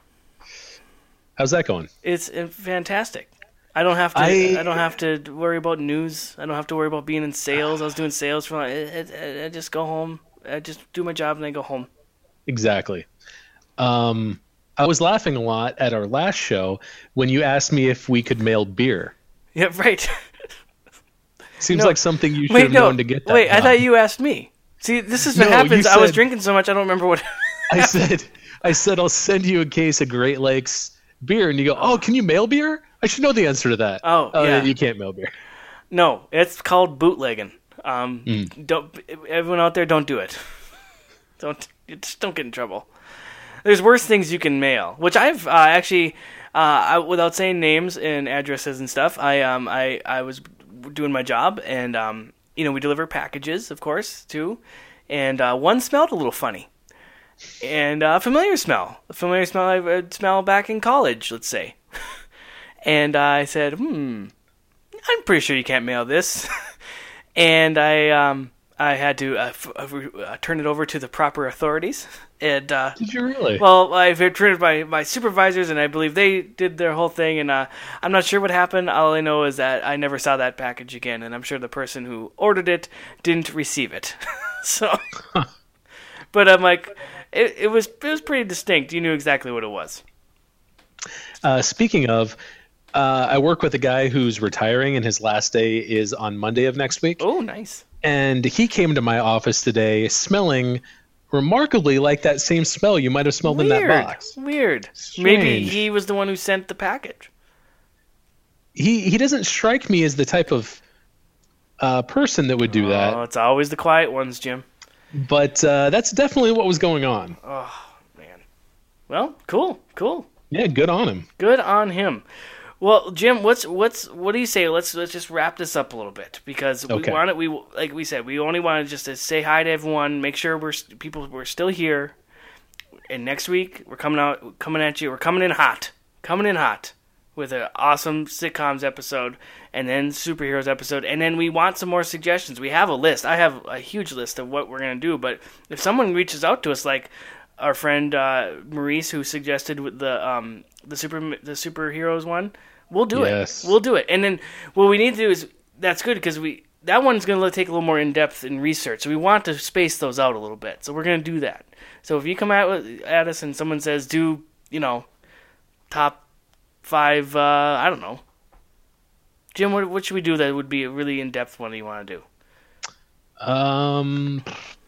How's that going? It's fantastic. I don't have to. I don't have to worry about news. I don't have to worry about being in sales. I was doing sales for. I just go home. I just do my job and I go home. Exactly. I was laughing a lot at our last show when you asked me if we could mail beer. Yeah, right. Seems like something you should have known to get that. Wait, I thought you asked me. See, this is what happens. I was drinking so much, I don't remember what. I said I'll send you a case of Great Lakes beer, and you go, "Oh, can you mail beer?" I should know the answer to that. Oh, yeah. You can't mail beer. No, it's called bootlegging. Don't everyone out there, don't do it. Don't get in trouble. There's worse things you can mail, which I've actually, without saying names and addresses and stuff, I was doing my job, and we deliver packages, of course, too, and one smelled a little funny, and a familiar smell I would smell back in college, let's say, and I said, I'm pretty sure you can't mail this, and I had to turn it over to the proper authorities. And, did you really? Well, I've turned it my supervisors, and I believe they did their whole thing. And I'm not sure what happened. All I know is that I never saw that package again, and I'm sure the person who ordered it didn't receive it. So, but I'm like, it was pretty distinct. You knew exactly what it was. Speaking of, I work with a guy who's retiring, and his last day is on Monday of next week. Oh, nice. And he came to my office today smelling remarkably like that same smell you might have smelled in that box. Weird. Strange. Maybe he was the one who sent the package. He doesn't strike me as the type of person that would do that. Oh, it's always the quiet ones, Jim. But that's definitely what was going on. Oh, man. Well, cool. Yeah, good on him. Good on him. Well, Jim, what do you say? Let's just wrap this up a little bit, because we want it. We, like we said, we only wanted just to say hi to everyone, make sure we're still here. And next week we're coming at you. We're coming in hot with an awesome sitcoms episode, and then superheroes episode, and then we want some more suggestions. We have a list. I have a huge list of what we're gonna do. But if someone reaches out to us, like our friend Maurice, who suggested the superheroes one. We'll do it. We'll do it. And then what we need to do is, that's good, because that one's going to take a little more in-depth in research. So we want to space those out a little bit. So we're going to do that. So if you come at us and someone says, do, top 5, I don't know. Jim, what should we do that would be a really in-depth one that you want to do?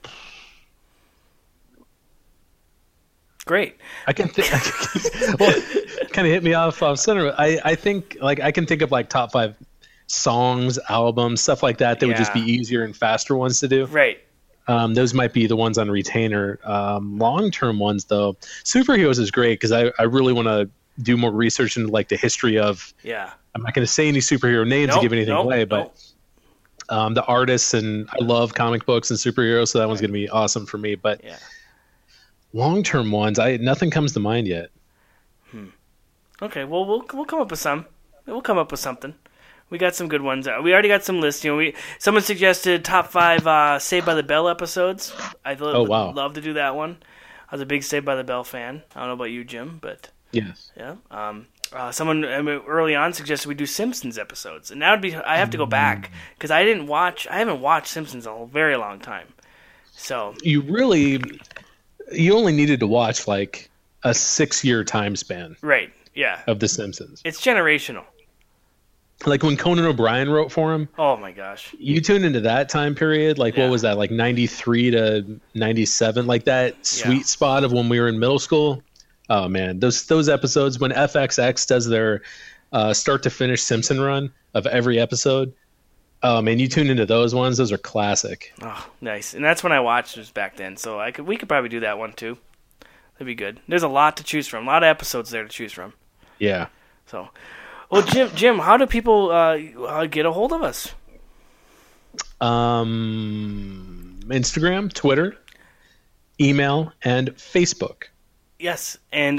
Great. I can think. Well, kind of hit me off center. I think I can think of top 5 songs, albums, stuff like that. That would just be easier and faster ones to do. Right. Those might be the ones on retainer. Long-term ones, though, superheroes is great, because I really want to do more research into the history of. Yeah. I'm not going to say any superhero names to give anything away, but the artists, and I love comic books and superheroes, so that one's going to be awesome for me. But. Yeah. Long-term ones, nothing comes to mind yet. Okay, well, we'll come up with some. We'll come up with something. We got some good ones. We already got some lists. Someone suggested top 5 Saved by the Bell episodes. I'd love to do that one. I was a big Saved by the Bell fan. I don't know about you, Jim, but yes, yeah. Someone early on suggested we do Simpsons episodes, and that would be. I have to go back, because I haven't watched Simpsons in a very long time. So you only needed to watch a 6-year time span. Right, yeah. Of The Simpsons. It's generational. When Conan O'Brien wrote for him. Oh my gosh. You tune into that time period, what was that, 93 to 97? That sweet spot of when we were in middle school. Oh man, those episodes when FXX does their start to finish Simpson run of every episode. Oh man, you tune into those ones; those are classic. Oh, nice. And that's when I watched it back then, so we could probably do that one too. That'd be good. There's a lot to choose from, a lot of episodes there to choose from. Yeah. So, well, Jim, how do people get a hold of us? Instagram, Twitter, email, and Facebook. Yes, and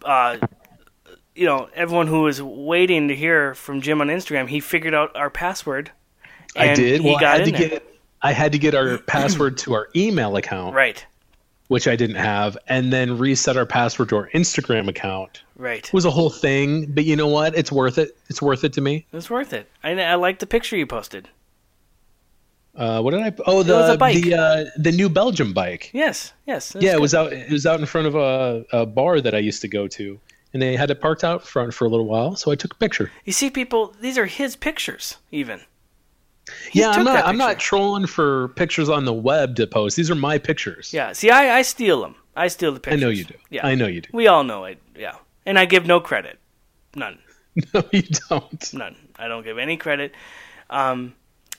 everyone who was waiting to hear from Jim on Instagram, he figured out our password. I did. I had to get our password to our email account. Right. which I didn't have, and then reset our password to our Instagram account. Right. It was a whole thing, but you know what? It's worth it. It's worth it to me. It's worth it. I like the picture you posted. What did I? Oh, It was a bike. the New Belgium bike. Yes. Yeah, it was out. It was out in front of a bar that I used to go to, and they had it parked out front for a little while. So I took a picture. You see, people, these are his pictures, even. Yeah, I'm not trolling for pictures on the web to post. These are my pictures. Yeah. See, I steal them. I steal the pictures. I know you do. Yeah. I know you do. We all know it. Yeah. And I give no credit. None. No, you don't. None. I don't give any credit. Do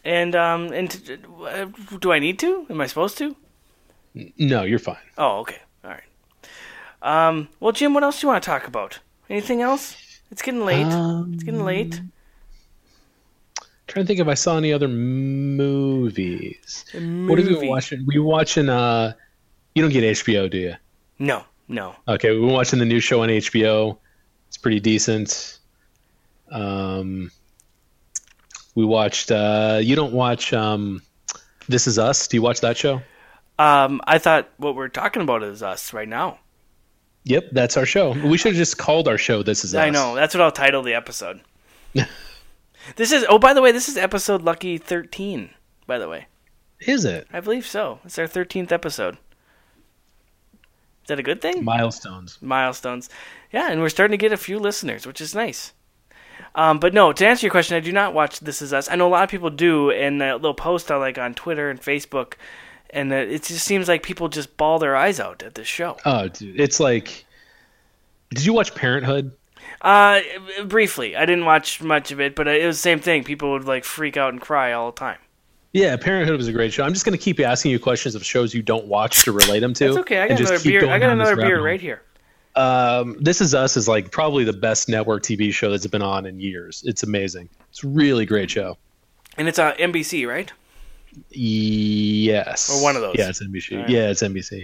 I need to? Am I supposed to? No, you're fine. Oh, okay. All right. Well, Jim, what else do you want to talk about? Anything else? It's getting late. It's getting late. Trying to think if I saw any other movies. What have we been watching? We were watching. You don't get HBO, do you? No. Okay, we were watching the new show on HBO. It's pretty decent. We watched. You don't watch This Is Us? Do you watch that show? I thought what we're talking about is us right now. Yep, that's our show. We should have just called our show This Is Us. I know. That's what I'll title the episode. This is. Oh, by the way, this is episode lucky 13. By the way, is it? I believe so. It's our 13th episode. Is that a good thing? Milestones. Yeah, and we're starting to get a few listeners, which is nice. But no, to answer your question, I do not watch This Is Us. I know a lot of people do, and they'll post on Twitter and Facebook, and it just seems like people just bawl their eyes out at this show. Oh, dude, it's like. Did you watch Parenthood? Briefly. I didn't watch much of it, but it was the same thing. People would freak out and cry all the time. Yeah, Parenthood was a great show. I'm just going to keep asking you questions of shows you don't watch to relate them to. That's okay. I got another beer. I got another beer right here. This Is Us is probably the best network TV show that's been on in years. It's amazing. It's a really great show. And it's on NBC, right? Yes. Or one of those. Yeah, it's NBC. Right. Yeah, it's NBC.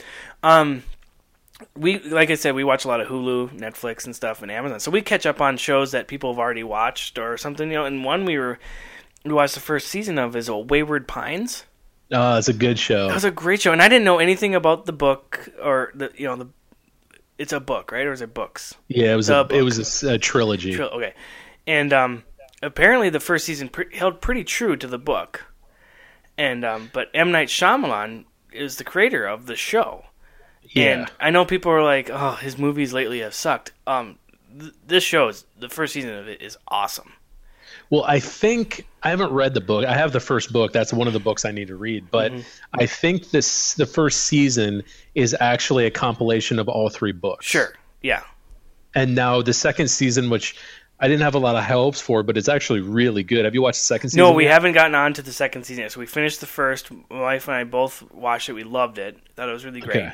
We, like I said, we watch a lot of Hulu, Netflix, and stuff, and Amazon. So we catch up on shows that people have already watched or something. And one we watched the first season of is Wayward Pines. Oh, it's a good show. It was a great show, and I didn't know anything about the book or it's a book, right? Or is it books? Yeah, it was a trilogy. Okay, and apparently the first season held pretty true to the book, and but M. Night Shyamalan is the creator of the show. Yeah. And I know people are like, "Oh, his movies lately have sucked." This show the first season of it is awesome. Well, I think I haven't read the book. I have the first book. That's one of the books I need to read. But I think the first season is actually a compilation of all three books. Sure. Yeah. And now the second season, which I didn't have a lot of hopes for, but it's actually really good. Have you watched the second season? No, we haven't gotten on to the second season yet. So we finished the first. My wife and I both watched it. We loved it. Thought it was really great. Okay.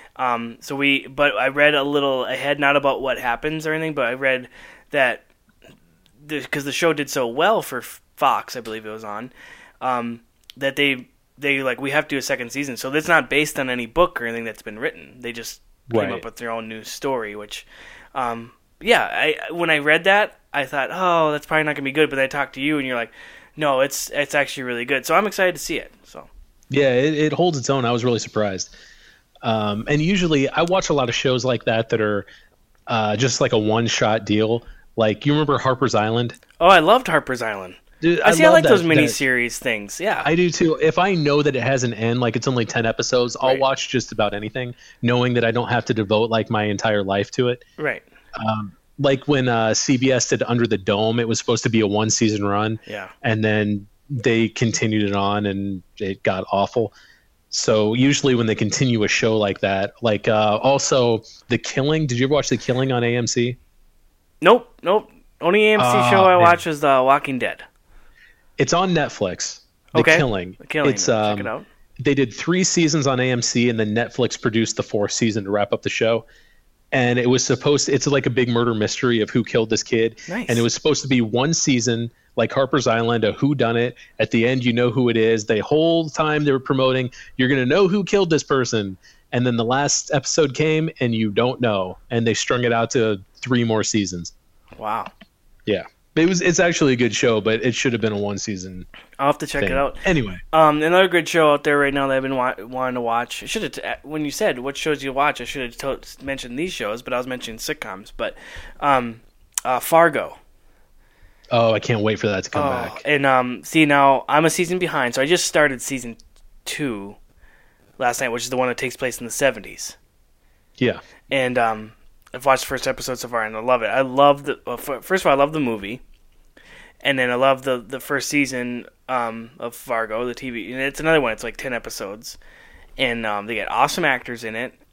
But I read a little ahead, not about what happens or anything, but I read that because the show did so well for Fox, I believe it was on, that they we have to do a second season. So it's not based on any book or anything that's been written. They just came up with their own new story, which, when I read that, I thought, oh, that's probably not going to be good. But I talked to you, and you're like, no, it's actually really good. So I'm excited to see it. So yeah, it holds its own. I was really surprised. And usually I watch a lot of shows like that are just like a one-shot deal. Like, you remember Harper's Island? Oh, I loved Harper's Island. Dude, I like those miniseries things. Yeah, I do too. If I know that it has an end, like it's only 10 episodes, I'll watch just about anything, knowing that I don't have to devote my entire life to it. Right. Like when CBS did Under the Dome, it was supposed to be a one-season run. Yeah. And then they continued it on, and it got awful. So usually when they continue a show like that, also The Killing. Did you ever watch The Killing on AMC? Nope. Only AMC show I watch is The Walking Dead. It's on Netflix. The Killing. The Killing. It's, check it out. They did 3 seasons on AMC, and then Netflix produced the 4th season to wrap up the show. And it was it's like a big murder mystery of who killed this kid. Nice. And it was supposed to be one season, like Harper's Island, a whodunit. At the end, you know who it is. The whole time they were promoting, you're going to know who killed this person. And then the last episode came, and you don't know. And they strung it out to 3 more seasons. Wow. Yeah. It's actually a good show, but it should have been a one season. I'll have to check it out. Anyway, another good show out there right now that I've been wanting to watch. I should have when you said what shows you watch, I should have mentioned these shows, but I was mentioning sitcoms. But Fargo. Oh, I can't wait for that to come back. And see, now I'm a season behind, so I just started season 2 last night, which is the one that takes place in the 70s. Yeah. And I've watched the first episode so far, and I love it. I love first of all, I love the movie, and then I love the first season of Fargo, the TV. And it's another one. It's like 10 episodes, and they get awesome actors in it.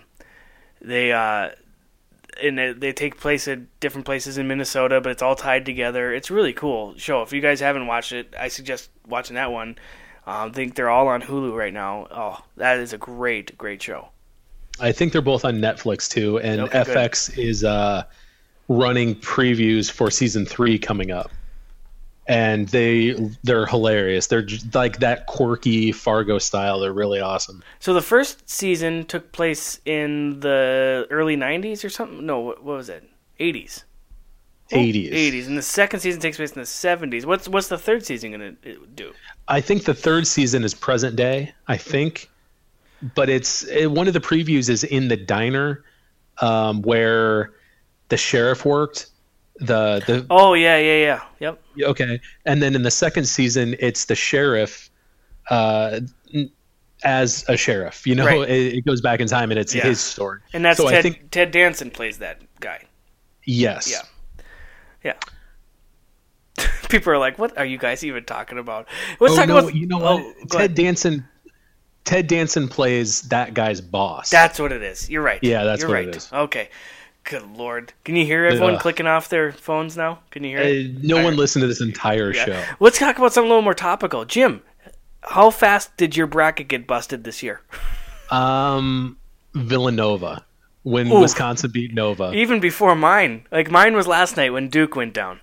They take place at different places in Minnesota, but it's all tied together. It's a really cool show. If you guys haven't watched it, I suggest watching that one. I think they're all on Hulu right now. Oh, that is a great, great show. I think they're both on Netflix too, and Okay, FX is running previews for season 3 coming up, and they're hilarious. They're just like that quirky Fargo style. They're really awesome. So the first season took place in the early 90s or something. No, what was it? 80s. 80s. And the second season takes place in the 70s. What's the third season going to do? I think the third season is present day. I think. But one of the previews is in the diner where the sheriff worked. Oh yeah. Yep. Okay, and then in the second season, it's the sheriff as a sheriff. You know, right. It goes back in time, and it's his story. And that's so Ted Danson plays that guy. Yes. Yeah. People are like, "What are you guys even talking about?" You know what? Ted Danson plays that guy's boss. That's what it is. You're right. Yeah, that's You're what right. it is. Okay. Good Lord. Can you hear everyone clicking off their phones now? Can you hear it? No one listened to this entire show. Let's talk about something a little more topical. Jim, how fast did your bracket get busted this year? Villanova. When Wisconsin beat Nova. Even before mine. Like, mine was last night when Duke went down.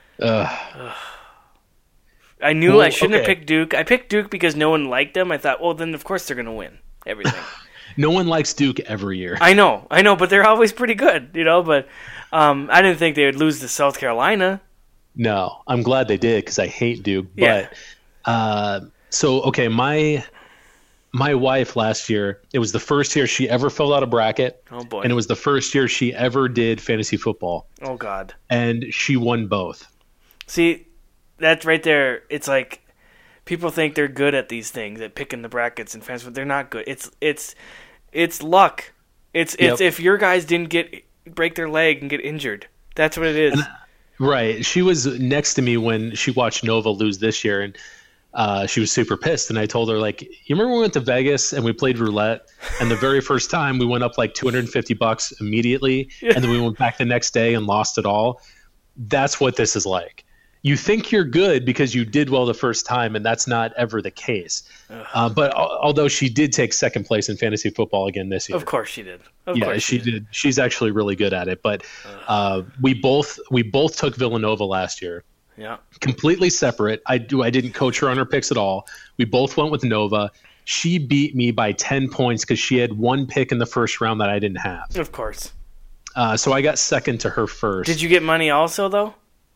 I knew I shouldn't have picked Duke. I picked Duke because no one liked them. I thought, well, then of course they're going to win everything. No one likes Duke every year. I know, but they're always pretty good, you know. But I didn't think they would lose to South Carolina. No, I'm glad they did because I hate Duke. Yeah. But my wife last year, it was the first year she ever filled out a bracket. Oh boy! And it was the first year she ever did fantasy football. Oh God! And she won both. See. That's right there. It's like people think they're good at these things, at picking the brackets and fantasy, but they're not good. It's luck. It's if your guys didn't break their leg and get injured. That's what it is. Right. She was next to me when she watched Nova lose this year, and she was super pissed. And I told her, like, you remember when we went to Vegas and we played roulette, and the very first time we went up like $250 immediately, and then we went back the next day and lost it all. That's what this is like. You think you're good because you did well the first time, and that's not ever the case. But although she did take second place in fantasy football again this year. Of course she did. She did. She's actually really good at it. But we both took Villanova last year. Yeah. Completely separate. I didn't coach her on her picks at all. We both went with Nova. She beat me by 10 points because she had one pick in the first round that I didn't have. Of course. So I got second to her first. Did you get money also, though?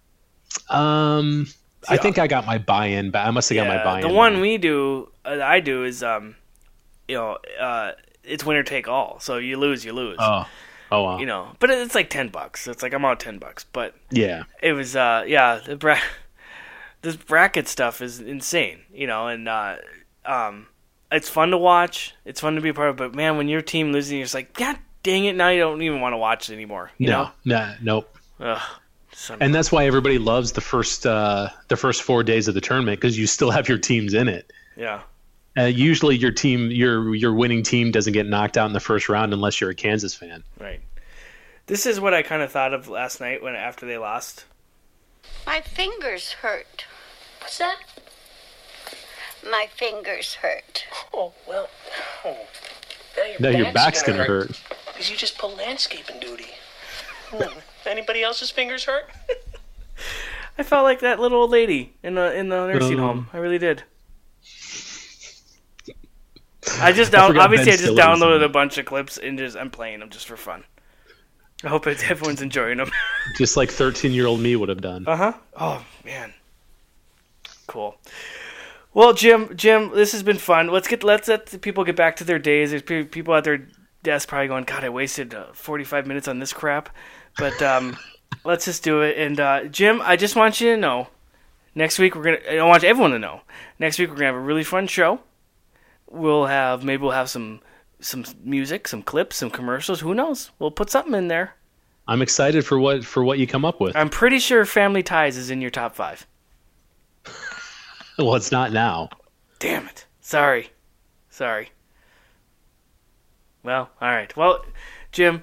I think I got my buy-in, but I must have got my buy-in. The one I do is, it's winner take all. So you lose. Oh wow. You know, but it's like $10. It's like I'm out $10. But yeah, it was this bracket stuff is insane. You know, and it's fun to watch. It's fun to be a part of. But man, when your team loses, you're just like, God dang it! Now you don't even want to watch it anymore. Nope. Ugh. And that's why everybody loves the first 4 days of the tournament because you still have your teams in it. Yeah. Usually your winning team doesn't get knocked out in the first round unless you're a Kansas fan. Right. This is what I kind of thought of last night after they lost. My fingers hurt. What's that? My fingers hurt. Oh, well. Now your back's going to hurt. Because you just pulled landscaping duty. Anybody else's fingers hurt? I felt like that little old lady in the nursing home. I really did. I just downloaded a bunch of clips and I'm playing them just for fun. I hope everyone's enjoying them. Just like 13-year-old me would have done. Oh man, cool. Well, Jim, this has been fun. Let's let people get back to their days. There's people at their desk probably going, "God, I wasted 45 minutes on this crap." But let's just do it. And Jim, I just want you to know, next week I want everyone to know. Next week we're gonna have a really fun show. We'll have some music, some clips, some commercials. Who knows? We'll put something in there. I'm excited for what you come up with. I'm pretty sure Family Ties is in your top 5. Well, it's not now. Damn it. Sorry. Well, all right. Well, Jim,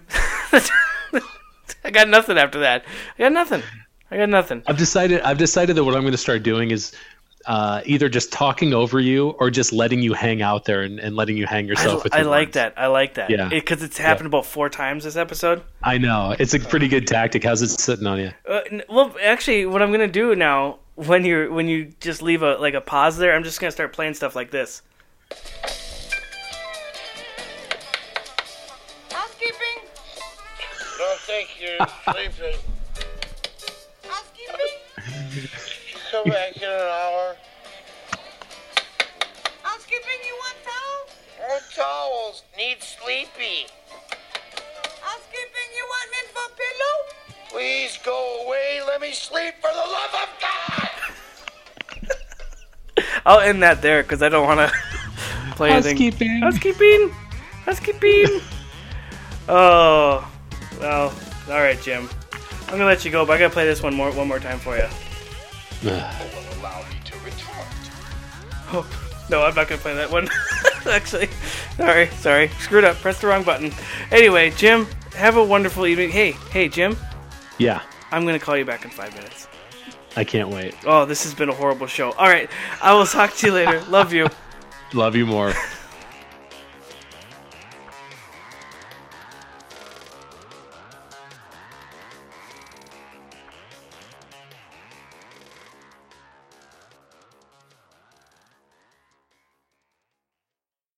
I got nothing after that. I got nothing. I've decided that what I'm going to start doing is either just talking over you or just letting you hang out there and letting you hang yourself with your words. I like that. Yeah. Because it's happened about 4 times this episode. I know. It's a pretty good tactic. How's it sitting on you? Well, actually, what I'm going to do now, when you just leave a pause there, I'm just going to start playing stuff like this. Housekeeping? Don't think you're sleeping. Housekeeping? Come back in an hour. Housekeeping, you want towels? Oh, towels. Need sleepy. Housekeeping, you want mint for pillow? Please go away. Let me sleep for the love of God. I'll end that there because I don't want to play anything. Housekeeping. Oh, well, all right, Jim. I'm gonna let you go, but I gotta play this one more time for you. Allow me to retort. Oh, no, I'm not gonna play that one. Actually, sorry, screwed up. Pressed the wrong button. Anyway, Jim, have a wonderful evening. Hey, Jim. Yeah. I'm gonna call you back in 5 minutes. I can't wait. Oh, this has been a horrible show. All right, I will talk to you later. Love you. Love you more.